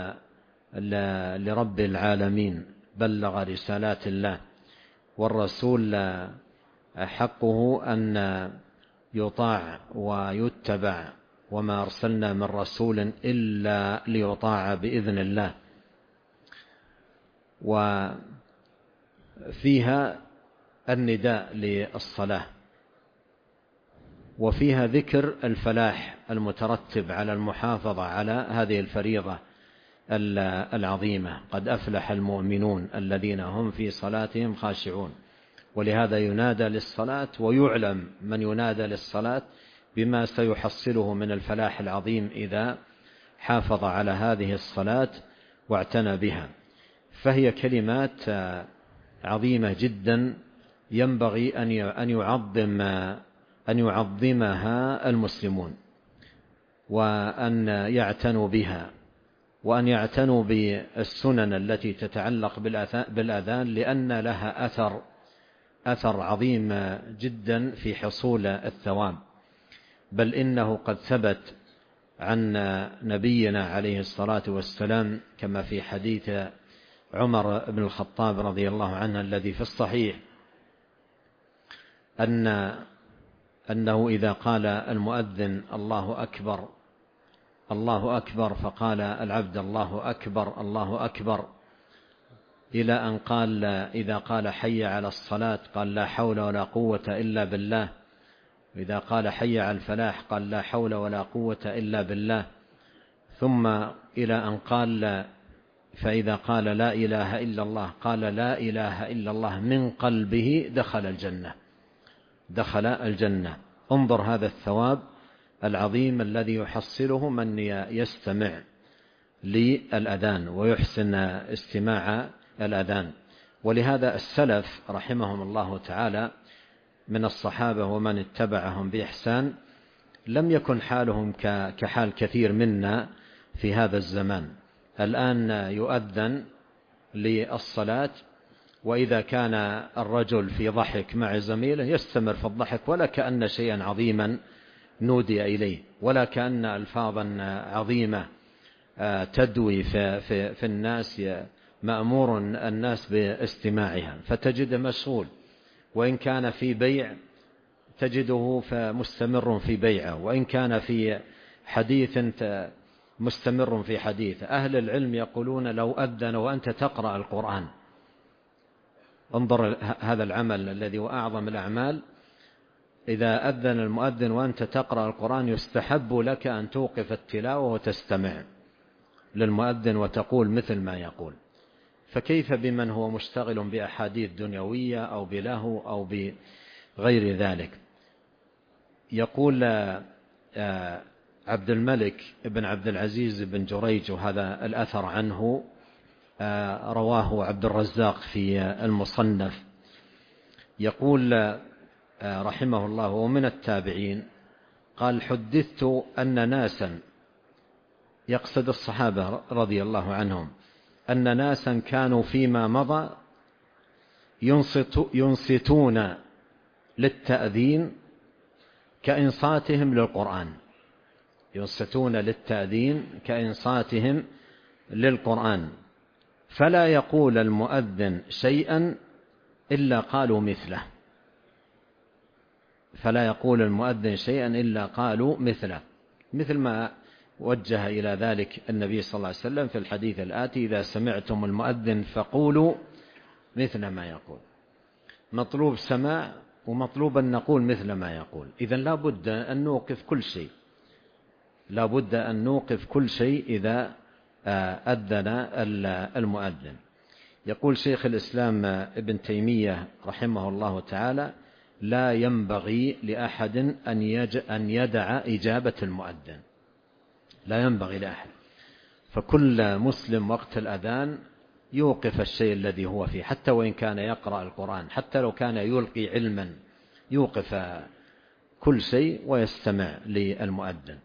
لرب العالمين بلغ رسالات الله، والرسول حقه أن يطاع ويتبع، وما أرسلنا من رسول إلا ليطاع بإذن الله. وفيها النداء للصلاة، وفيها ذكر الفلاح المترتب على المحافظة على هذه الفريضة العظيمة: قد أفلح المؤمنون الذين هم في صلاتهم خاشعون. ولهذا ينادى للصلاة، ويعلم من ينادى للصلاة بما سيحصله من الفلاح العظيم إذا حافظ على هذه الصلاة واعتنى بها. فهي كلمات عظيمة جدا ينبغي أن يعظم أن يعظمها المسلمون، وأن يعتنوا بها، وأن يعتنوا بالسنن التي تتعلق بالأذان، لأن لها أثر أثر عظيم جدا في حصول الثواب. بل إنه قد ثبت عن نبينا عليه الصلاة والسلام كما في حديث عمر بن الخطاب رضي الله عنه الذي في الصحيح أن أنه إذا قال المؤذن الله أكبر الله أكبر فقال العبد الله أكبر الله أكبر، إلى أن قال إذا قال حي على الصلاة قال لا حول ولا قوة إلا بالله، وإذا قال حي على الفلاح قال لا حول ولا قوة إلا بالله، ثم إلى أن قال فإذا قال لا إله إلا الله قال لا إله إلا الله من قلبه دخل الجنة دخل الجنة. انظر هذا الثواب العظيم الذي يحصله من يستمع للأذان ويحسن استماع الأذان. ولهذا السلف رحمهم الله تعالى من الصحابة ومن اتبعهم بإحسان لم يكن حالهم كحال كثير منا في هذا الزمان. الآن يؤذن للصلاة، وإذا كان الرجل في ضحك مع زميله يستمر في الضحك ولا كأن شيئا عظيما نودي إليه، ولا كأن ألفاظا عظيمة تدوي في, في, في الناس مأمور الناس باستماعها، فتجد مشغول، وإن كان في بيع تجده مستمر في بيعه، وإن كان في حديث مستمر في حديث. أهل العلم يقولون لو أذن وأنت تقرأ القرآن، انظر هذا العمل الذي هو أعظم الأعمال، إذا أذن المؤذن وأنت تقرأ القرآن يستحب لك أن توقف التلاوة وتستمع للمؤذن وتقول مثل ما يقول. فكيف بمن هو مشتغل بأحاديث دنيوية أو بلهو أو بغير ذلك؟ يقول عبد الملك بن عبد العزيز بن جريج، وهذا الأثر عنه رواه عبد الرزاق في المصنف، يقول رحمه الله ومن التابعين قال: حدثت أن ناسا، يقصد الصحابة رضي الله عنهم، أن ناسا كانوا فيما مضى ينصتون للتأذين كإنصاتهم للقرآن ينصتون للتأذين كإنصاتهم للقرآن فلا يقول المؤذن شيئا إلا قالوا مثله فلا يقول المؤذن شيئا إلا قالوا مثله مثل ما وجه إلى ذلك النبي صلى الله عليه وسلم في الحديث الآتي: إذا سمعتم المؤذن فقولوا مثل ما يقول. مطلوب سماع ومطلوب أن نقول مثل ما يقول. إذن لا بد أن نوقف كل شيء لا بد أن نوقف كل شيء إذا أذن المؤذن. يقول شيخ الإسلام ابن تيمية رحمه الله تعالى: لا ينبغي لأحد أن يدع إجابة المؤذن، لا ينبغي لأحد. فكل مسلم وقت الأذان يوقف الشيء الذي هو فيه، حتى وإن كان يقرأ القرآن، حتى لو كان يلقي علما، يوقف كل شيء ويستمع للمؤذن.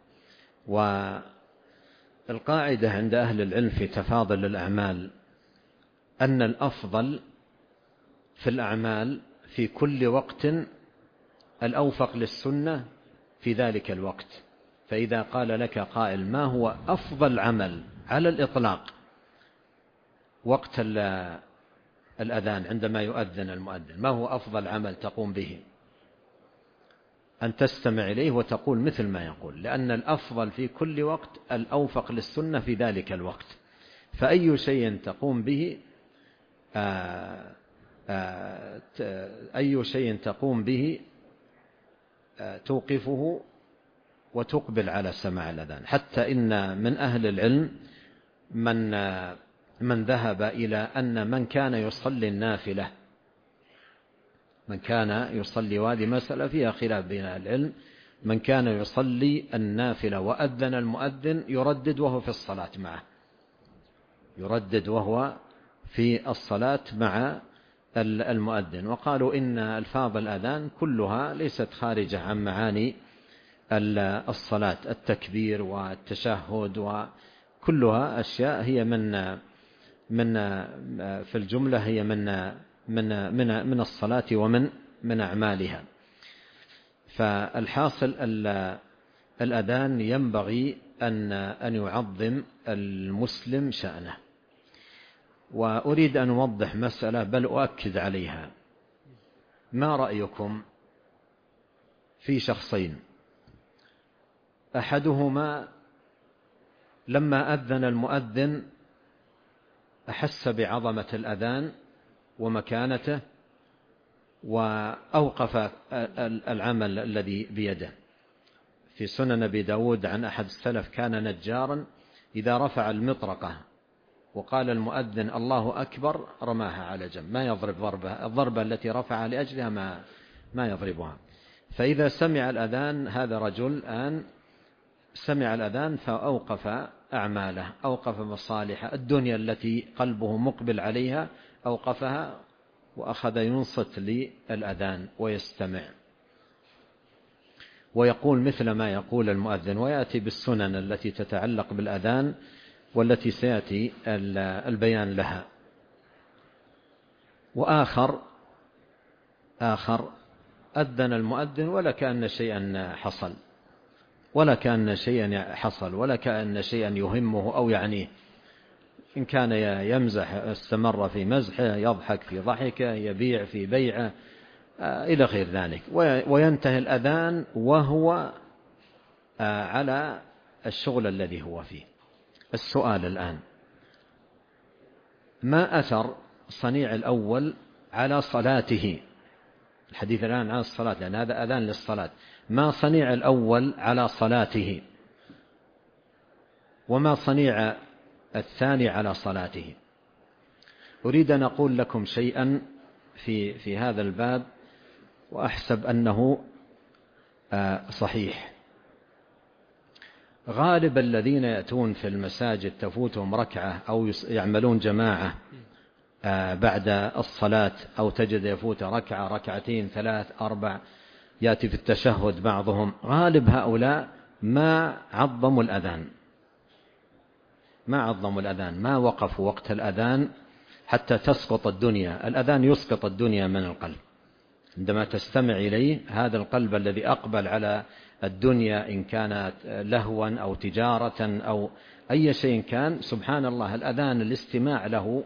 والقاعدة عند أهل العلم في تفاضل الأعمال أن الأفضل في الأعمال في كل وقت الأوفق للسنة في ذلك الوقت. فإذا قال لك قائل: ما هو أفضل عمل على الإطلاق وقت الأذان عندما يؤذن المؤذن، ما هو أفضل عمل تقوم به؟ أن تستمع إليه وتقول مثل ما يقول، لأن الأفضل في كل وقت الأوفق للسنة في ذلك الوقت. فأي شيء تقوم به آآ آآ أي شيء تقوم به توقفه وتقبل على سماع الأذان. حتى إن من أهل العلم من من ذهب إلى أن من كان يصلي النافلة من كان يصلي وهذه مسألة فيها خلاف بين أهل العلم من كان يصلي النافلة وأذن المؤذن يردد وهو في الصلاة معه يردد وهو في الصلاة مع المؤذن. وقالوا إن ألفاظ الأذان كلها ليست خارجة عن معاني الصلاة، التكبير والتشهد وكلها أشياء هي من من في الجملة هي من من من من الصلاة ومن من أعمالها. فالحاصل الأذان ينبغي أن أن يعظم المسلم شأنه. وأريد أن أوضح مسألة بل أؤكد عليها. ما رأيكم في شخصين، أحدهما لما أذن المؤذن أحس بعظمة الأذان ومكانته وأوقف العمل الذي بيده. في سنن أبي داود عن أحد السلف كان نجارا إذا رفع المطرقة وقال المؤذن الله أكبر رماها على جنب، ما يضرب ضربة الضربة التي رفعها لأجلها ما ما يضربها. فإذا سمع الأذان، هذا رجل الآن سمع الأذان فأوقف أعماله، أوقف مصالح الدنيا التي قلبه مقبل عليها، أوقفها وأخذ ينصت للأذان ويستمع ويقول مثل ما يقول المؤذن، ويأتي بالسنن التي تتعلق بالأذان والتي سيأتي البيان لها. وآخر آخر أذن المؤذن ولا كأن شيئا حصل ولا كأن شيئا حصل ولا كأن شيئا يهمه أو يعنيه. إن كان يمزح استمر في مزحه، يضحك في ضحكه، يبيع في بيعه إلى غير ذلك، وينتهي الأذان وهو على الشغل الذي هو فيه. السؤال الآن: ما أثر صنيع الأول على صلاته؟ الحديث الآن عن الصلاة لأن هذا أذان للصلاة. ما صنيع الأول على صلاته وما صنيع الثاني على صلاته؟ أريد أن أقول لكم شيئا في في هذا الباب وأحسب أنه صحيح. غالب الذين يأتون في المساجد تفوتهم ركعة أو يعملون جماعة بعد الصلاة، أو تجد يفوت ركعة ركعتين ثلاث أربع، يأتي في التشهد بعضهم، غالب هؤلاء ما عظموا الأذان ما عظموا الأذان ما وقفوا وقت الأذان حتى تسقط الدنيا. الأذان يسقط الدنيا من القلب عندما تستمع إليه. هذا القلب الذي أقبل على الدنيا إن كانت لهوا أو تجارة أو أي شيء كان، سبحان الله، الأذان الاستماع له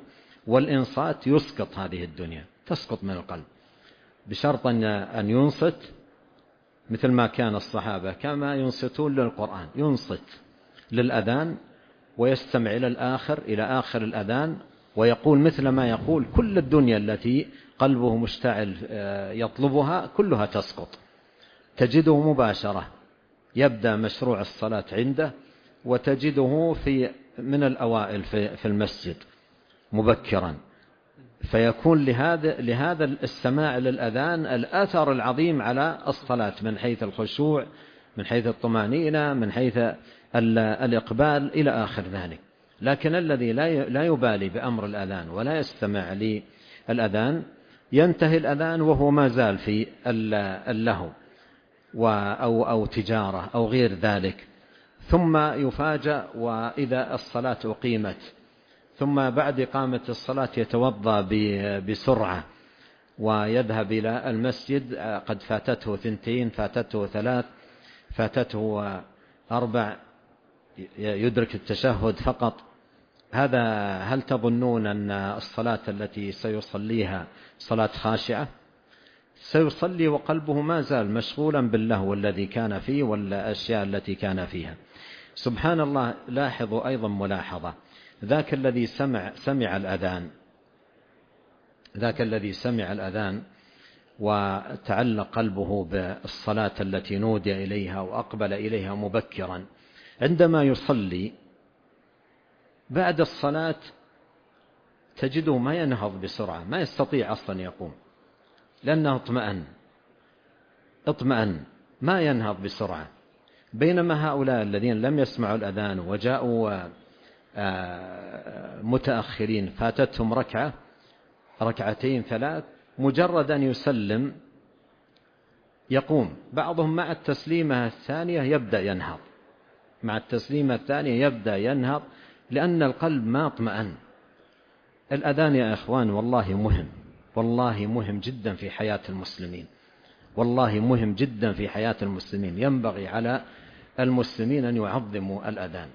والإنصات يسقط هذه الدنيا، تسقط من القلب، بشرط أن ينصت مثل ما كان الصحابة كما ينصتون للقرآن، ينصت للأذان ويستمع إلى الآخر إلى آخر الأذان ويقول مثل ما يقول. كل الدنيا التي قلبه مشتعل يطلبها كلها تسقط، تجده مباشرة يبدأ مشروع الصلاة عنده، وتجده في من الأوائل في المسجد مبكرا، فيكون لهذا لهذا السماع للأذان الأثر العظيم على الصلاة من حيث الخشوع، من حيث الطمأنينة، من حيث الإقبال إلى آخر ذلك. لكن الذي لا يبالي بأمر الأذان ولا يستمع للأذان ينتهي الأذان وهو ما زال في اللهو أو أو تجارة أو غير ذلك، ثم يفاجأ وإذا الصلاة أقيمت، ثم بعد إقامة الصلاة يتوضأ بسرعة ويذهب إلى المسجد، قد فاتته ثنتين، فاتته ثلاث، فاتته أربع، يدرك التشهد فقط. هذا هل تظنون أن الصلاة التي سيصليها صلاة خاشعة؟ سيصلي وقلبه ما زال مشغولا باللهو الذي كان فيه والأشياء التي كان فيها. سبحان الله. لاحظوا أيضا ملاحظة، ذاك الذي سمع سمع الأذان ذاك الذي سمع الأذان وتعلق قلبه بالصلاة التي نودي إليها وأقبل إليها مبكرا، عندما يصلي بعد الصلاة تجده ما ينهض بسرعة، ما يستطيع أصلا يقوم، لأنه اطمأن اطمأن ما ينهض بسرعة. بينما هؤلاء الذين لم يسمعوا الأذان وجاءوا متأخرين فاتتهم ركعة ركعتين ثلاث، مجرد أن يسلم يقوم. بعضهم مع التسليمة الثانية يبدأ ينهض، مع التسليمة الثانية يبدأ ينهض، لأن القلب ما اطمأن. الأذان يا إخوان والله مهم، والله مهم جدا في حياة المسلمين، والله مهم جدا في حياة المسلمين. ينبغي على المسلمين أن يعظموا الأذان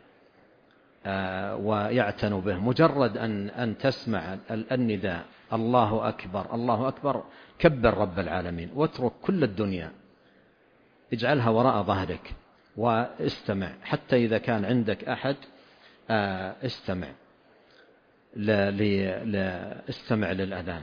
ويعتنوا به. مجرد أن أن تسمع النداء الله أكبر الله أكبر، كبر رب العالمين واترك كل الدنيا، اجعلها وراء ظهرك واستمع. حتى إذا كان عندك أحد استمع لا لا استمع للأذان.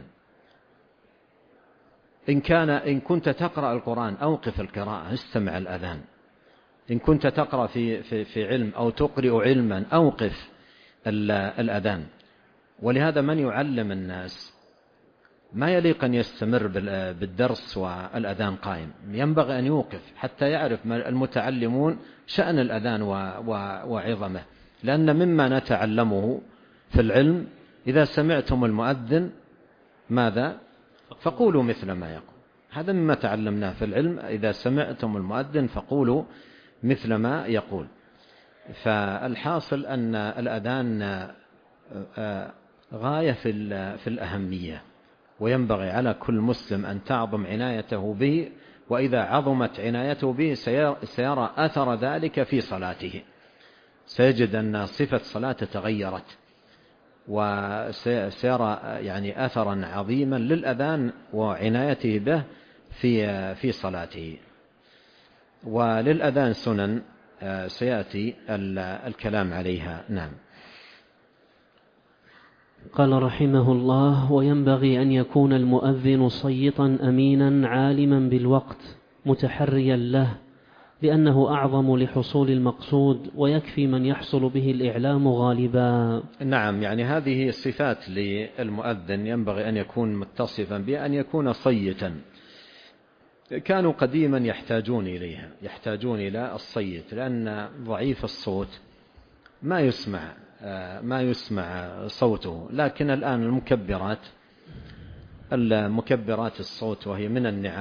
إن كان إن كنت تقرأ القرآن أوقف القراءة، استمع الأذان. إن كنت تقرأ في في في علم أو تقرأ علما أوقف الأذان. ولهذا من يعلم الناس ما يليق أن يستمر بالدرس والأذان قائم، ينبغي أن يوقف حتى يعرف المتعلمون شأن الأذان وعظمه. لأن مما نتعلمه في العلم إذا سمعتم المؤذن ماذا؟ فقولوا مثل ما يقول. هذا مما تعلمناه في العلم، إذا سمعتم المؤذن فقولوا مثل ما يقول. فالحاصل أن الأذان غاية في الأهمية، وينبغي على كل مسلم أن تعظم عنايته به، وإذا عظمت عنايته به سيرى أثر ذلك في صلاته، سيجد أن صفة صلاته تغيرت، وسيرى يعني أثرا عظيما للأذان وعنايته به في في صلاته. وللأذان سنن سيأتي الكلام عليها. نعم. قال رحمه الله: وينبغي أن يكون المؤذن صيتا أمينا عالما بالوقت متحريا له، لأنه أعظم لحصول المقصود، ويكفي من يحصل به الإعلام غالبا. نعم، يعني هذه الصفات للمؤذن ينبغي أن يكون متصفا بها، أن يكون صيتا. كانوا قديما يحتاجون إليها، يحتاجون إلى الصيت، لأن ضعيف الصوت ما يسمع ما يسمع صوته. لكن الآن المكبرات المكبرات الصوت وهي من النعم